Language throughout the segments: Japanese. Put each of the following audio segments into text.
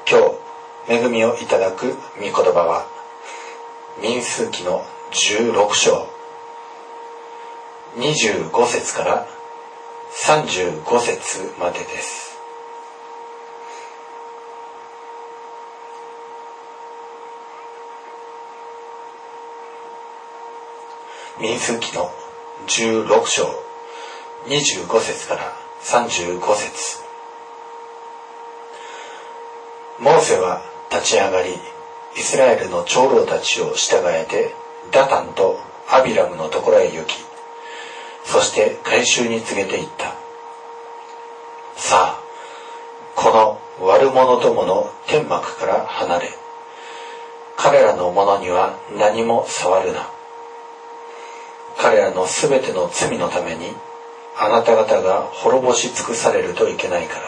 今日恵みをいただく御言葉は民数記の16章25節から35節までです。民数記の16章25節から35節。モーセは立ち上がり、イスラエルの長老たちを従えてダタンとアビラムのところへ行き、そして改宗に告げていった。さあ、この悪者どもの天幕から離れ、彼らのものには何も触るな。彼らのすべての罪のためにあなた方が滅ぼし尽くされるといけないから。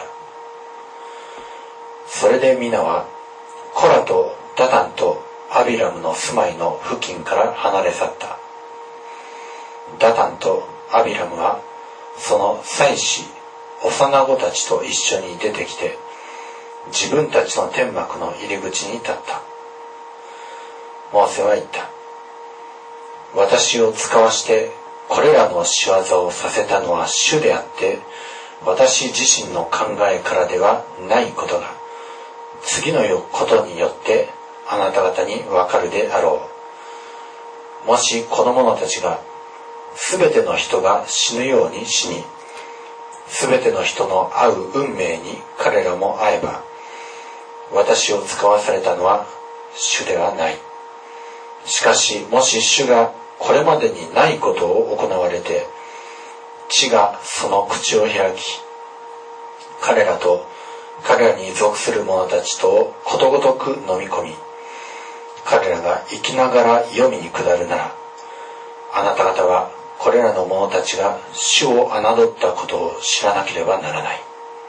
それで皆はコラとダタンとアビラムの住まいの付近から離れ去った。ダタンとアビラムはその妻子幼子たちと一緒に出てきて、自分たちの天幕の入り口に立った。モーセは言った。私を使わしてこれらの仕業をさせたのは主であって、私自身の考えからではないことが次のことによってあなた方にわかるであろう。もしこの者たちがすべての人が死ぬように死に、すべての人の会う運命に彼らも会えば、私を使わされたのは主ではない。しかしもし主がこれまでにないことを行われて、地がその口を開き、彼らと彼らに属する者たちとをことごとく飲み込み、彼らが生きながら黄泉に下るなら、あなた方はこれらの者たちが主を侮ったことを知らなければならない。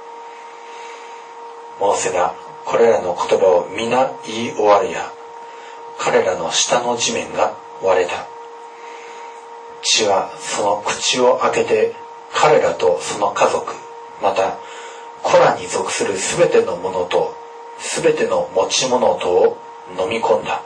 モーセがこれらの言葉を皆言い終わるや、彼らの下の地面が割れた。地はその口を開けて彼らとその家族、またコラに属するすべてのものとすべての持ち物とを飲み込んだ。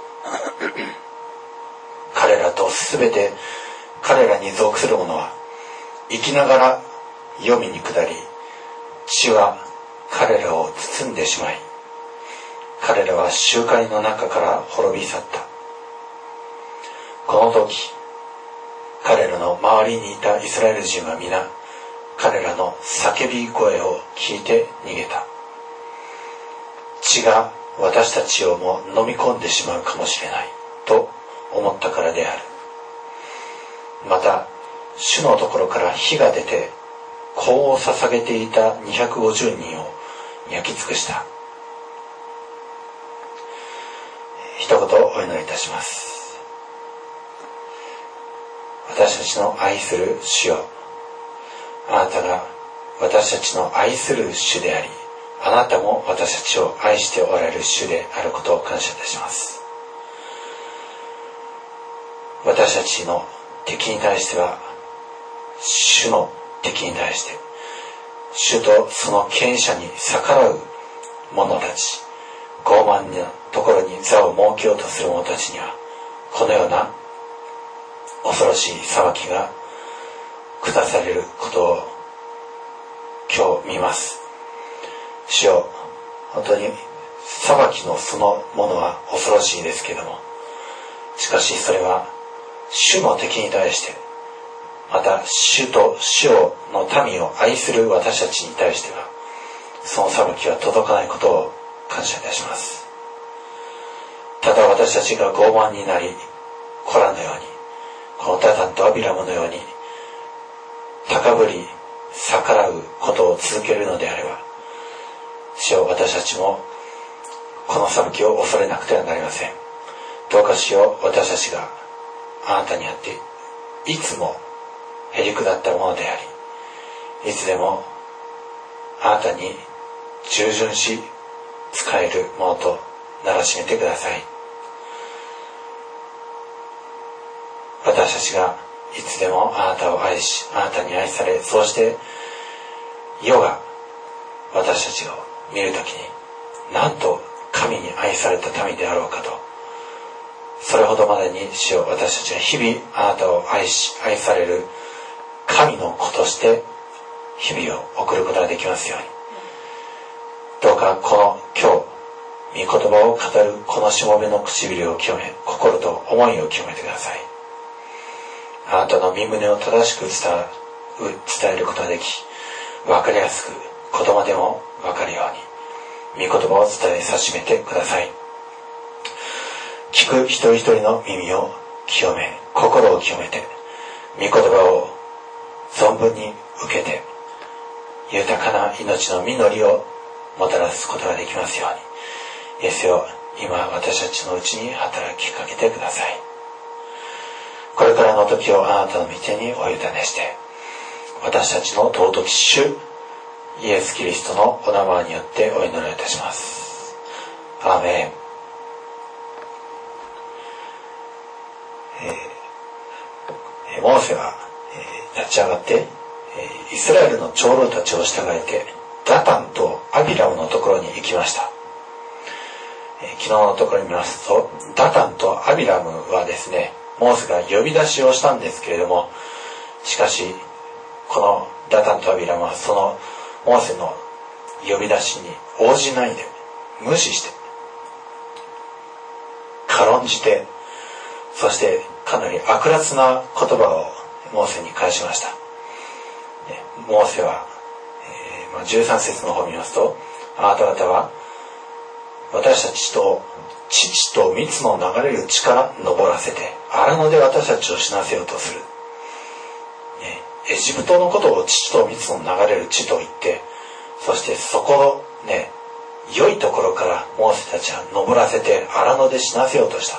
彼らとすべて彼らに属するものは生きながら黄泉に下り、地は彼らを包んでしまい、彼らは集会の中から滅び去った。この時彼らの周りにいたイスラエル人は皆彼らの叫び声を聞いて逃げた。血が私たちをも飲み込んでしまうかもしれないと思ったからである。また主のところから火が出て香を捧げていた250人を焼き尽くした。一言お祈りいたします。私たちの愛する主よ、あなたが私たちの愛する主であり、あなたも私たちを愛しておられる主であることを感謝いたします。私たちの敵に対しては、主の敵に対して、主とその権者に逆らう者たち、傲慢なところに座を設けようとする者たちには、このような恐ろしい裁きが下されることを今日見ます。主よ、本当に裁きのそのものは恐ろしいですけれども、しかしそれは主の敵に対して、また主と主の民を愛する私たちに対しては、その裁きは届かないことを感謝いたします。ただ私たちが傲慢になり、コラのように、このダタンとアビラムのように高ぶり逆らうことを続けるのであれば、主よ、私たちもこの裁きを恐れなくてはなりません。どうか主よ、私たちがあなたにあっていつもへりくだったものであり、いつでもあなたに従順し仕えるものとならしめてください。私たちがいつでもあなたを愛し、あなたに愛され、そうして世が私たちを見るときになんと神に愛された民であろうかと。それほどまでに主よ、私たちは日々あなたを愛される神の子として日々を送ることができますように。どうかこの今日御言葉を語るこのしもべの唇を清め、心と思いを清めてください。あなたの身旨を正しく伝えることができ、分かりやすく子供でも分かるように御言葉を伝え始めてください。聞く一人一人の耳を清め、心を清めて、御言葉を存分に受けて、豊かな命の実りをもたらすことができますように、イエスよ、今私たちのうちに働きかけてください。これからの時をあなたの御手にお委ねして、私たちの尊き主イエス・キリストのお名前によってお祈りいたします。アーメン。モーセは立ち上がってイスラエルの長老たちを従えてダタンとアビラムのところに行きました。昨日のところに見ますと、ダタンとアビラムはですね、モーセが呼び出しをしたんですけれども、しかしこのダタンとアビラムはそのモーセの呼び出しに応じないで、無視して軽んじて、そしてかなり悪辣な言葉をモーセに返しました。モーセは、13節の方を見ますと、あなた方は私たちと乳と蜜の流れる地から登らせて荒野で私たちを死なせようとする。エジプトのことを乳と蜜の流れる地と言って、そしてそこのね、良いところからモーセたちは登らせて荒野で死なせようとした。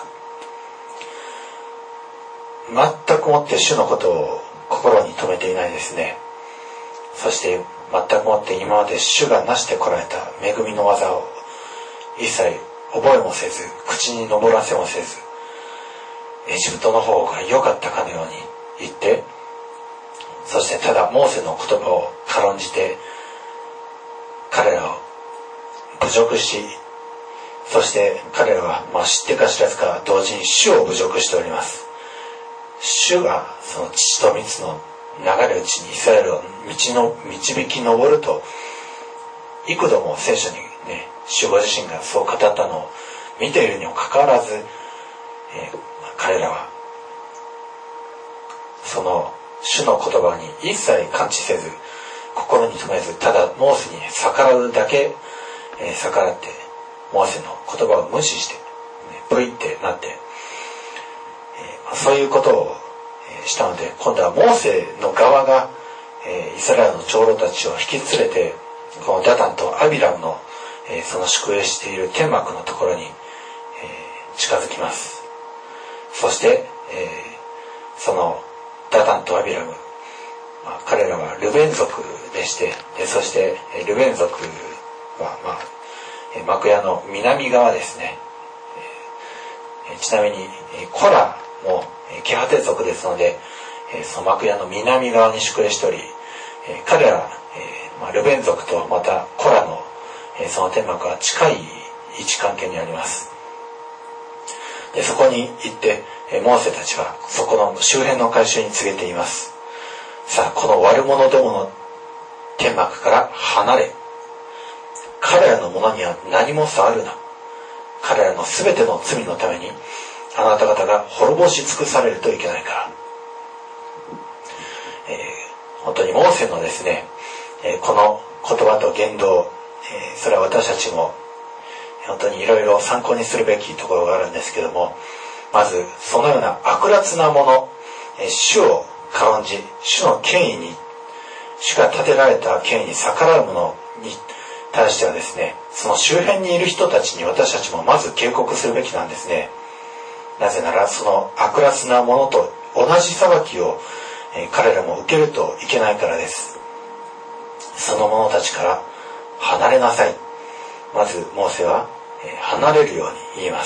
全くもって主のことを心に留めていないですね。そして全くもって今まで主がなしてこられた恵みの技を一切覚えもせず、口に上らせもせず、エジプトの方が良かったかのように言って、そしてただモーセの言葉を軽んじて彼らを侮辱し、そして彼らは知ってか知らずか同時に主を侮辱しております。主がその乳と蜜の流れるうちにイスラエルを導き上ると幾度も聖書にね、主ご自身がそう語ったのを見ているにもかかわらず、彼らはその主の言葉に一切感知せず、心に留めず、ただモーセに逆らうだけ、逆らってモーセの言葉を無視して、ブイってなって、そういうことをしたので、今度はモーセの側がイスラエルの長老たちを引き連れて、このダタンとアビラムのその宿営している天幕のところに近づきます。そしてそのダタンとアビラム、彼らはルベン族でして、そしてルベン族は幕屋の南側ですね。ちなみにコラもケハテ族ですので、その幕屋の南側に宿営しており、彼らルベン族とまたコラのその天幕は近い位置関係にあります。でそこに行ってモーセたちはそこの周辺の改宗に告げています。さあ、この悪者どもの天幕から離れ、彼らのものには何も触るな。彼らのすべての罪のためにあなた方が滅ぼし尽くされるといけないから。本当にモーセのですね、この言葉と言動、それは私たちも本当にいろいろ参考にするべきところがあるんですけども、まずそのような悪辣なもの、主を軽んじ、主の権威に、主が立てられた権威に逆らうものに対してはですね、その周辺にいる人たちに私たちもまず警告するべきなんですね。なぜならその悪辣なものと同じ裁きを彼らも受けるといけないからです。その者たちから離れなさい。まずモーセは離れるように言います。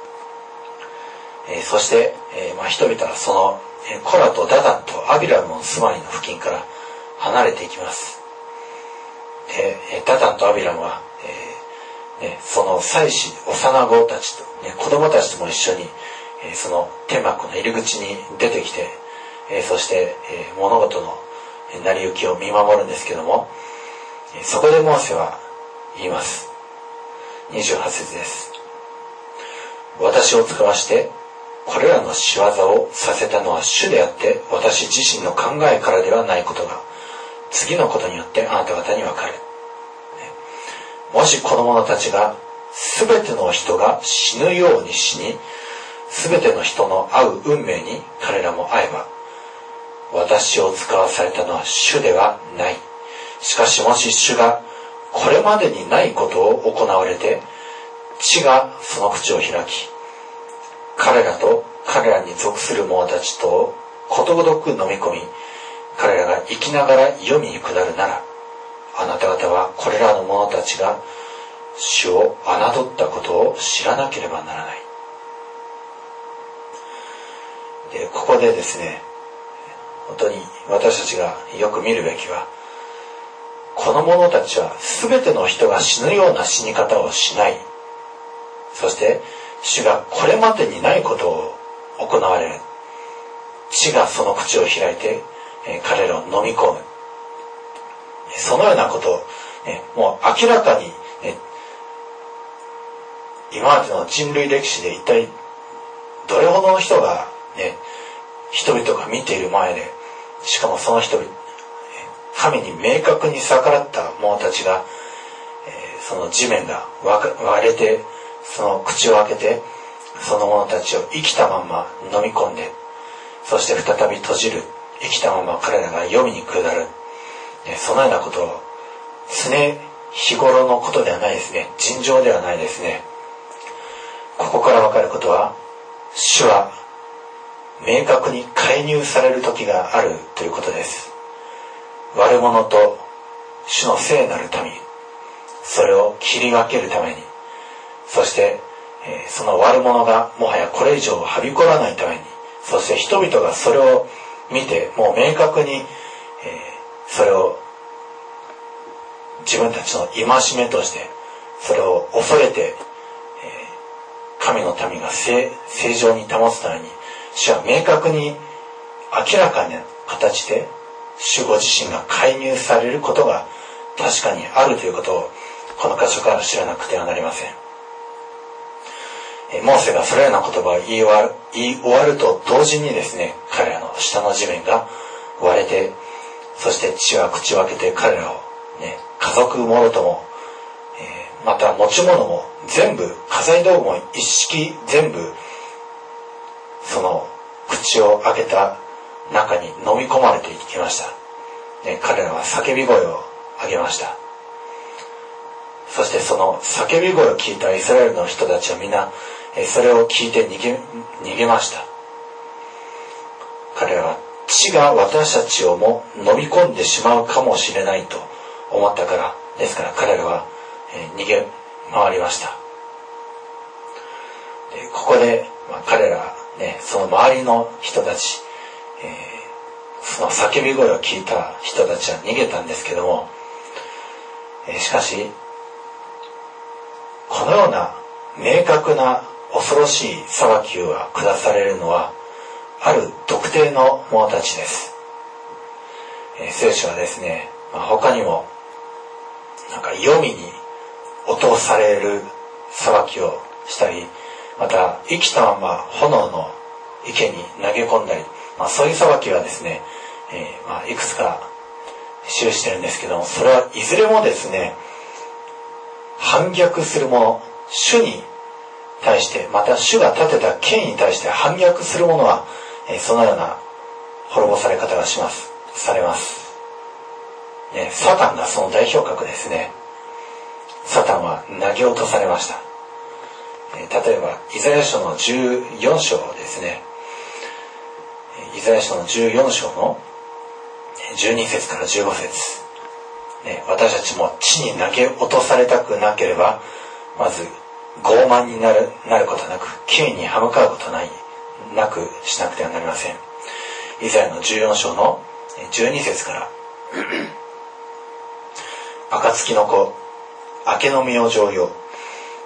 そして、人々はそのコラとダダンとアビラムの住まいの付近から離れていきます。でダダンとアビラムは、 その祭司、幼子たちと、子供たちとも一緒に、その天幕の入り口に出てきて、そして、物事の成り行きを見守るんですけども、そこでモーセは言います。28節です。私を使わしてこれらの仕業をさせたのは主であって、私自身の考えからではないことが次のことによってあなた方にわかる。もしこの者たちが全ての人が死ぬように死に、全ての人の会う運命に彼らも会えば、私を使わされたのは主ではない。しかしもし主がこれまでにないことを行われて、地がその口を開き、彼らと彼らに属する者たちとをことごとく飲み込み、彼らが生きながら黄泉に下るなら、あなた方はこれらの者たちが主を侮ったことを知らなければならない。で、ここでですね、本当に私たちがよく見るべきは、この者たちは全ての人が死ぬような死に方をしない。そして主がこれまでにないことを行われる。地がその口を開いて彼らを飲み込む。そのようなことをもう明らかに今までの人類歴史で一体どれほどの人が人々が見ている前で、しかもその人々、神に明確に逆らった者たちが、その地面が割れて、その口を開けて、その者たちを生きたまま飲み込んで、そして再び閉じる。生きたまま彼らが黄泉に下る。そのようなことを常日頃のことではないですね。尋常ではないですね。ここから分かることは、主は明確に介入される時があるということです。悪者と主の聖なる民、それを切り分けるために、そして、その悪者がもはやこれ以上はびこらないために、そして人々がそれを見てもう明確に、それを自分たちの戒めとしてそれを恐れて、神の民が正常に保つために、主は明確に明らかな形で主ご自身が介入されることが確かにあるということをこの箇所から知らなくてはなりません。モーセがそのような言葉を言い終わると同時にですね、彼らの下の地面が割れて、そして地は口を開けて彼らを、家族もろとも、また持ち物も全部、家財道具も一式全部その口を開けた中に飲み込まれていきました。彼らは叫び声を上げました。そしてその叫び声を聞いたイスラエルの人たちはみんなそれを聞いて逃げました。彼らは地が私たちをも飲み込んでしまうかもしれないと思ったからですから、彼らは逃げ回りました。ここで彼らその周りの人たち、その叫び声を聞いた人たちは逃げたんですけども、しかしこのような明確な恐ろしい裁きが下されるのはある特定の者たちです。聖書はですね、他にも黄泉に落とされる裁きをしたり、また生きたまま炎の池に投げ込んだり、そういう裁きはですね、いくつか記してるんですけども、それはいずれもですね、反逆するもの、主に対して、また主が立てた権威に対して反逆するものは、そのような滅ぼされ方がされます。サタンがその代表格ですね。サタンは投げ落とされました。例えばイザヤ書の14章ですね。イザヤ書の14章の12節から15節、私たちも地に投げ落とされたくなければ、まず傲慢になることなく、権威に歯向かうことなくしなくてはなりません。イザヤの14章の12節から暁の子、明けの明星よ、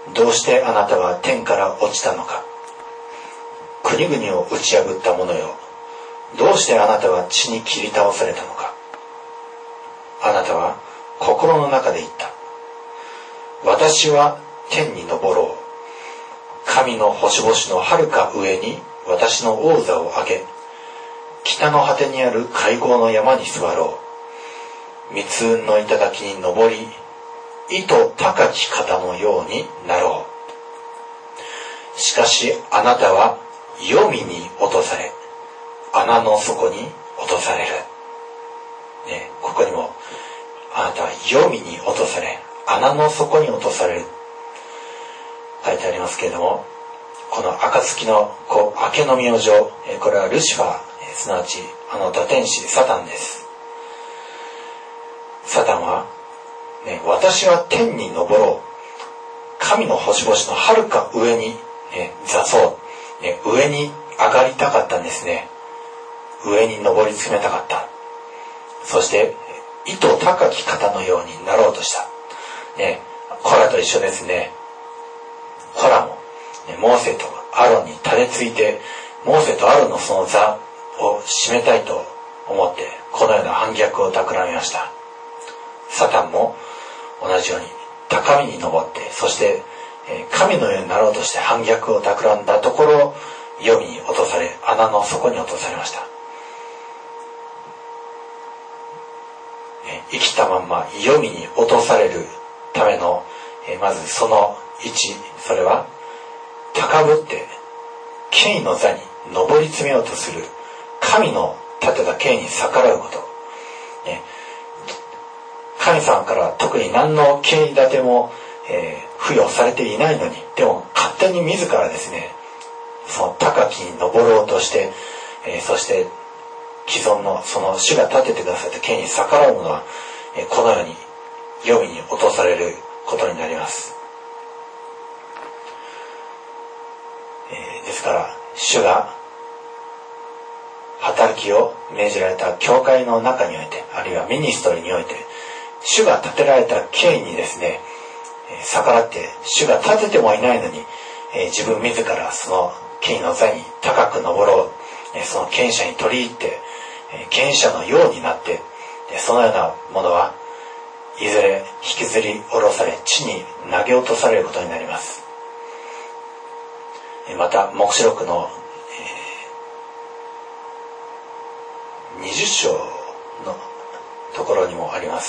どうしてあなたは天から落ちたのか。国々を打ち破った者よ、どうしてあなたは地に切り倒されたのか。あなたは心の中で言った。私は天に昇ろう。神の星々のはるか上に私の王座を上げ、北の果てにある会合の山に座ろう。密雲の頂に登り、糸高き方のようになろう。しかしあなたは黄泉に落とされ、穴の底に落とされる。ね、ここにもあなたは黄泉に落とされ、穴の底に落とされる書いてありますけれども、この暁の子、明けの明星、これはルシファー、すなわち堕天使サタンです。サタンは、ね、私は天に昇ろう。神の星々のはるか上に、座そう、ね、上に上がりたかったんですね。上に登り詰めたかった。そして糸高き方のようになろうとした。ね、コラと一緒ですね。コラも、ね、モーセとアロンに垂れついて、モーセとアロンのその座を占めたいと思って、このような反逆を企みました。サタンも同じように高みに登って、そして神のようになろうとして反逆を企んだところ、黄泉に落とされ、穴の底に落とされました。生きたまんま黄泉に落とされるための、まずその1、それは高ぶって権威の座に上り詰めようとする神の立てた権威に逆らうこと、神様から特に何の権威立ても、付与されていないのに、でも勝手に自らですね、その高きに登ろうとして、そして既存のその主が立ててくださった権威に逆らう者は、このように黄泉に落とされることになります。ですから主が働きを命じられた教会の中において、あるいはミニストリーにおいて、主が立てられた権威にですね、逆らって主が立ててもいないのに、自分自らその権威の座に高く登ろう、その権者に取り入って、権者のようになって、そのようなものはいずれ引きずり下ろされ、地に投げ落とされることになります。また黙示録の20章のところにもあります。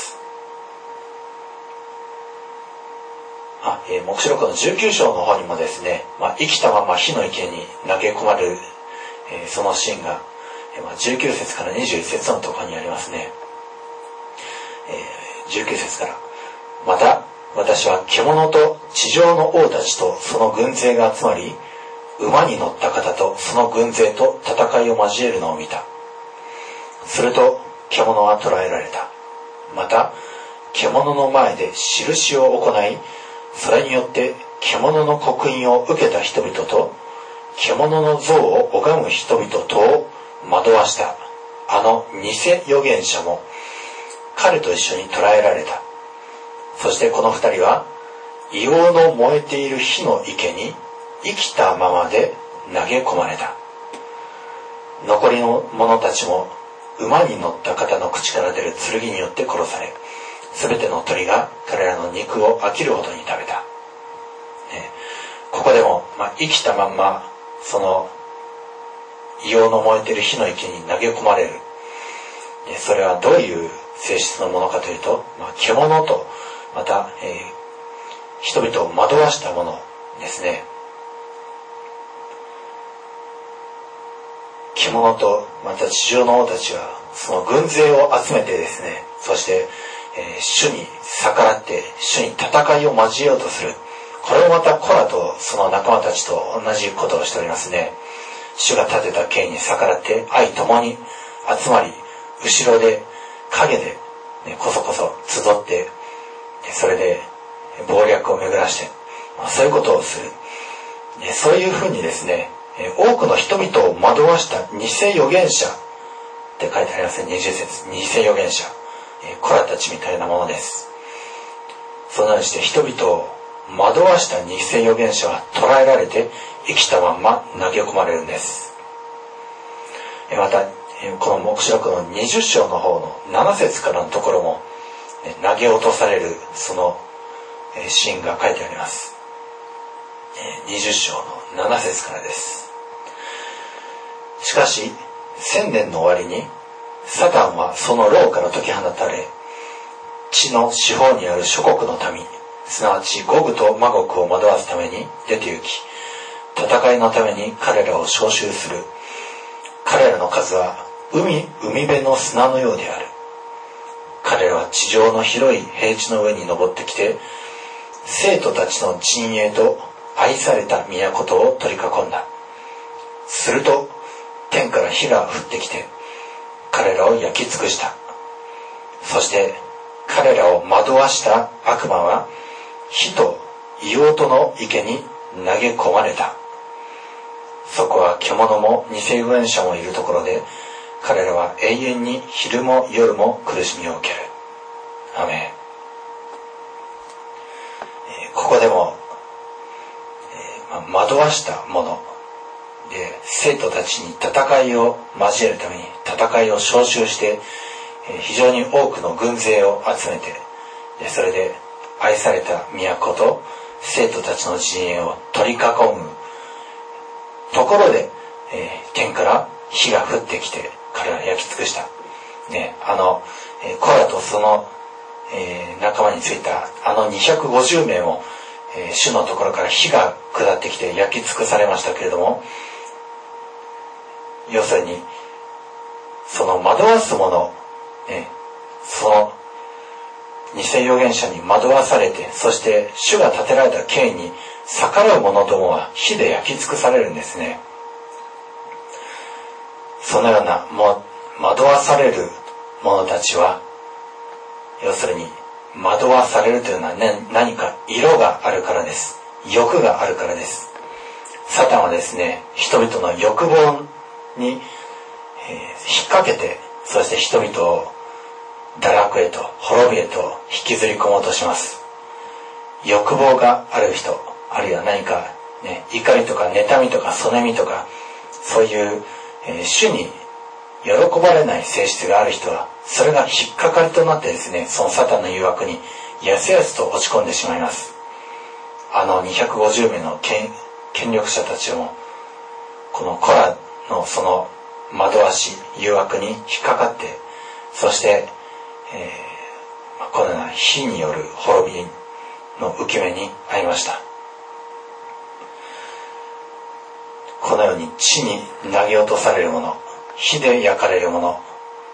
黙示録の19章の方にもですね、生きたまま火の池に投げ込まれる、そのシーンが、19節から21節のところにありますね。19節から、また私は獣と地上の王たちとその軍勢が集まり、馬に乗った方とその軍勢と戦いを交えるのを見た。すると獣は捕らえられた。また獣の前で印を行い、それによって獣の刻印を受けた人々と獣の像を拝む人々とを惑わしたあの偽預言者も彼と一緒に捕らえられた。そしてこの二人は硫黄の燃えている火の池に生きたままで投げ込まれた。残りの者たちも馬に乗った方の口から出る剣によって殺され、すべての鳥が彼らの肉を飽きるほどに食べた。ここでも、生きたまんまその硫黄の燃えている火の池に投げ込まれる。それはどういう性質のものかというと、獣とまた、人々を惑わしたものですね。獣とまた地上の王たちはその軍勢を集めてですね、そして、主に逆らって主に戦いを交えようとする。これもまたコラとその仲間たちと同じことをしておりますね。主が立てた権威に逆らって愛ともに集まり、後ろで影で、こそこそ集って、それで謀略を巡らして、そういうことをする。そういうふうにですね、多くの人々を惑わした偽預言者って書いてありますね。20節、偽預言者、コラたちみたいなものです。そのようにして人々を惑わした偽預言者は捕らえられて生きたまま投げ込まれるんです。またこの黙示録の20章の方の7節からのところも投げ落とされるそのシーンが書いてあります。20章の7節からです。しかし1000年の終わりにサタンはその牢から解き放たれ、地の四方にある諸国の民、すなわちゴグとマゴグを惑わすために出て行き、戦いのために彼らを召集する。彼らの数は海辺の砂のようである。彼らは地上の広い平地の上に登ってきて、生徒たちの陣営と愛された都とを取り囲んだ。すると天から火が降ってきて彼らを焼き尽くした。そして彼らを惑わした悪魔は火と硫黄との池に投げ込まれた。そこは獣も偽預言者もいるところで、彼らは永遠に昼も夜も苦しみを受ける。アメン。ここでも、惑わした者で、生徒たちに戦いを交えるために戦いを招集して、非常に多くの軍勢を集めて、それで愛された都と生徒たちの陣営を取り囲むところで、天から火が降ってきて彼らは焼き尽くした。コラとその、仲間についた250名も、主のところから火が下ってきて焼き尽くされましたけれども、要するにその惑わす者、その偽預言者に惑わされて、そして主が立てられた権威に逆らう者どもは火で焼き尽くされるんですね。そのような惑わされる者たちは、要するに惑わされるというのは、何か色があるからです。欲があるからです。サタンはですね、人々の欲望に、引っ掛けて、そして人々を堕落へと滅びへと引きずり込もうとします。欲望がある人、あるいは何か、怒りとか妬みとかそねみとか、そういう、主に喜ばれない性質がある人は、それが引っかかりとなってですね、そのサタンの誘惑にやすやすと落ち込んでしまいます。250名の権力者たちも、このコラのその惑わし誘惑に引っかかって、そして、このような火による滅びの受け目に遭いました。このように地に投げ落とされるもの、火で焼かれるもの、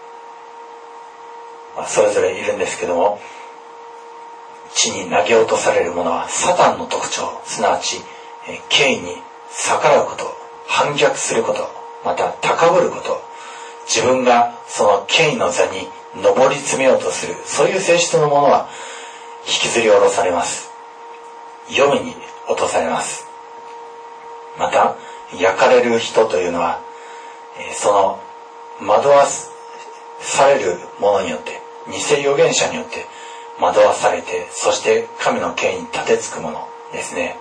それぞれいるんですけども、地に投げ落とされるものはサタンの特徴、すなわち権威に逆らうこと、反逆すること、また高ぶること、自分がその権威の座に上り詰めようとする、そういう性質のものは引きずり下ろされます。黄泉に落とされます。また焼かれる人というのは、その惑わされる者によって、偽預言者によって惑わされて、そして神の権威に立てつくものですね。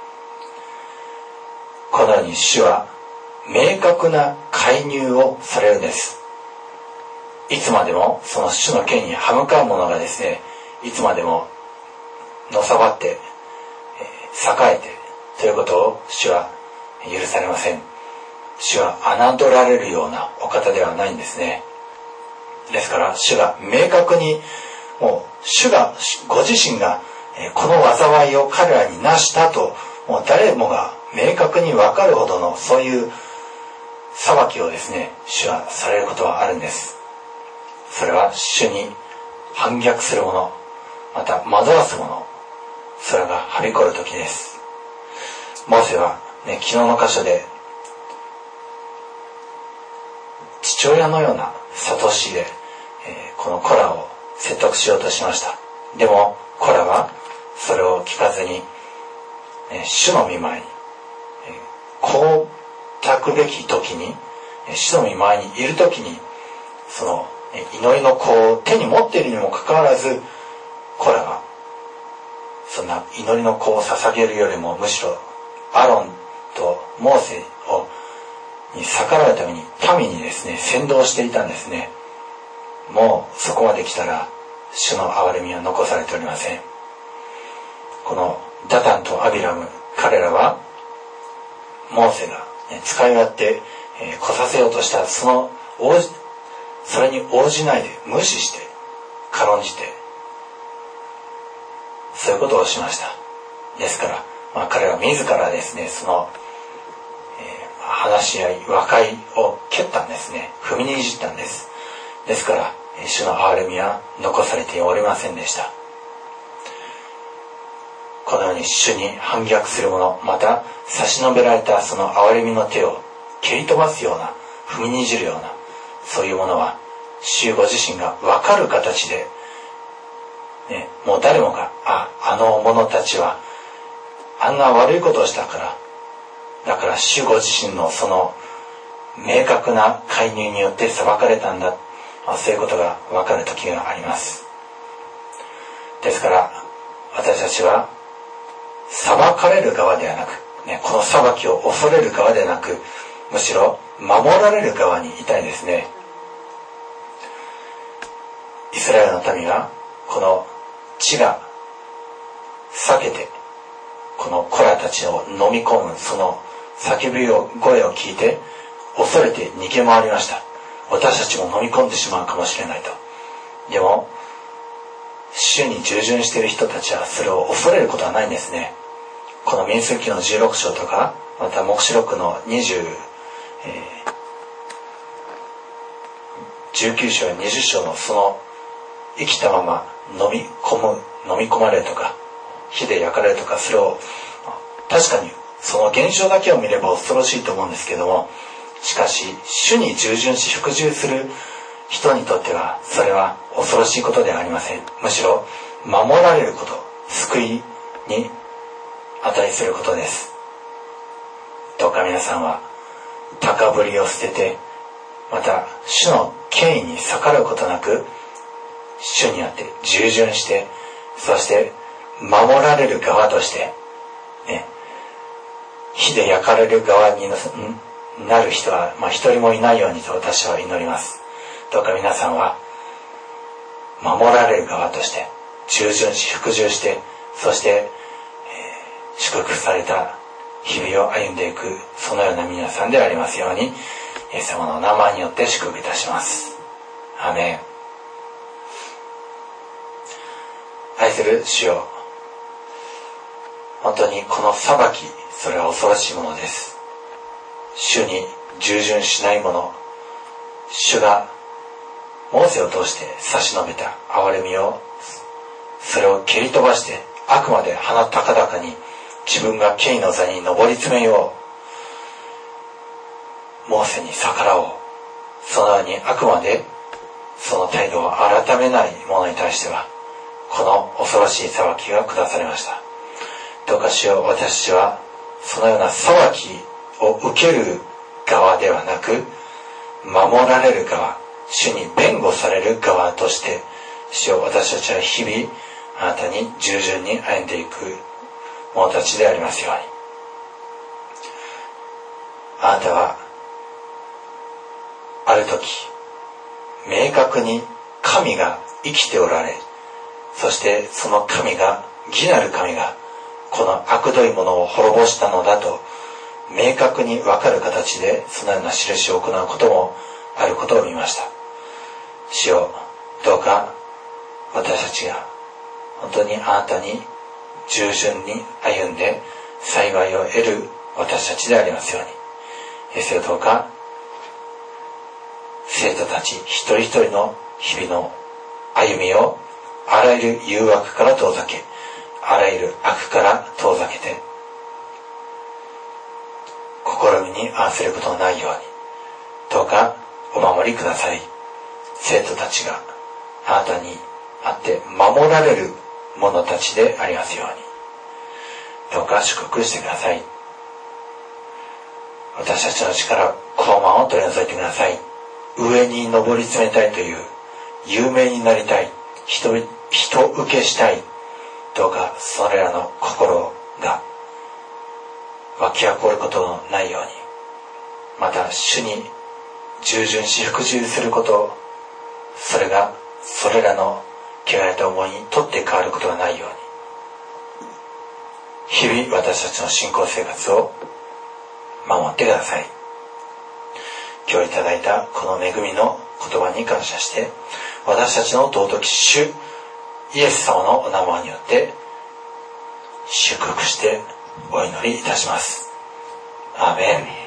このように主は明確な介入をされるんです。いつまでもその主の権威に歯向かう者がですね、いつまでものさばって、栄えてということを主は許されません。主は侮られるようなお方ではないんですね。ですから主が明確に、もう主がご自身がこの災いを彼らになしたと、もう誰もが明確に分かるほどのそういう裁きをですね、主はされることはあるんです。それは主に反逆する者、また惑わす者、それがはびこる時です。モーセは、昨日の箇所で父親のような諭しで、このコラを説得しようとしました。でもコラはそれを聞かずに、主の御前に、こうたくべき時に、主の御前にいる時に、その祈りの子を手に持っているにもかかわらず、コラがそんな祈りの子を捧げるよりも、むしろアロンとモーセに逆らうために民にですね、先導していたんですね。もうそこまで来たら主の憐れみは残されておりません。このダタンとアビラム、彼らはモーセが使い勝手来させようとしたそれに応じないで無視して軽んじてそういうことをしました。ですから、彼は自らですね、その、話し合い和解を蹴ったんですね。踏みにじったんです。ですから主の憐れみは残されておりませんでした。このように主に反逆する者、また差し伸べられたその憐れみの手を蹴り飛ばすような、踏みにじるような、そういうものは主ご自身が分かる形で、もう誰もがあの者たちはあんな悪いことをしたから、だから主ご自身のその明確な介入によって裁かれたんだ、そういうことが分かる時があります。ですから私たちは裁かれる側ではなく、この裁きを恐れる側ではなく、むしろ守られる側にいたいですね。イスラエルの民はこの地が裂けてこの子らたちを飲み込むその叫び声を聞いて恐れて逃げ回りました。私たちも飲み込んでしまうかもしれないと。でも主に従順している人たちはそれを恐れることはないんですね。この民数記の16章とか、また黙示録の19章や20章のその生きたまま飲み込まれるとか火で焼かれるとか、それを確かにその現象だけを見れば恐ろしいと思うんですけども、しかし主に従順し服従する人にとってはそれは恐ろしいことではありません。むしろ守られること、救いに値することです。どうか皆さんは高ぶりを捨てて、また主の権威に逆らうことなく主にあって従順して、そして守られる側として、火で焼かれる側になる人は一人もいないようにと私は祈ります。どうか皆さんは守られる側として従順し服従して、そして祝福された日々を歩んでいく、そのような皆さんでありますように、イエス様の名前によって祝福いたします。アーメン。愛する主よ、本当にこの裁き、それは恐ろしいものです。主に従順しない者、主がモーセを通して差し伸べた憐れみを、それを蹴り飛ばしてあくまで鼻高々に自分が権威の座に上り詰めよう、モーセに逆らおう、そのようにあくまでその態度を改めない者に対してはこの恐ろしい裁きが下されました。どうか主よ、私たちはそのような裁きを受ける側ではなく、守られる側、主に弁護される側として、主よ、私たちは日々あなたに従順に歩んでいく者たちでありますように。あなたはある時明確に神が生きておられ、そしてその神が、義なる神がこの悪どいものを滅ぼしたのだと明確に分かる形でそのような印を行うこともあることを見ました。主よ、どうか私たちが本当にあなたに従順に歩んで幸いを得る私たちでありますように。イエスよ、どうか生徒たち一人一人の日々の歩みをあらゆる誘惑から遠ざけ、あらゆる悪から遠ざけて、試みに合わせることのないようにどうかお守りください。生徒たちがあなたにあって守られる者たちでありますように、どうか祝福してください。私たちの力、傲慢を取り除いてください。上に上り詰めたいという、有名になりたい、人受けしたい、 どうかそれらの心が湧き起こることのないように、また主に従順し服従すること、それがそれらの汚れた思いにとって変わることがないように、日々私たちの信仰生活を守ってください。今日いただいたこの恵みの言葉に感謝して、私たちの尊き主イエス様のお名前によって祝福してお祈りいたします。アーメン。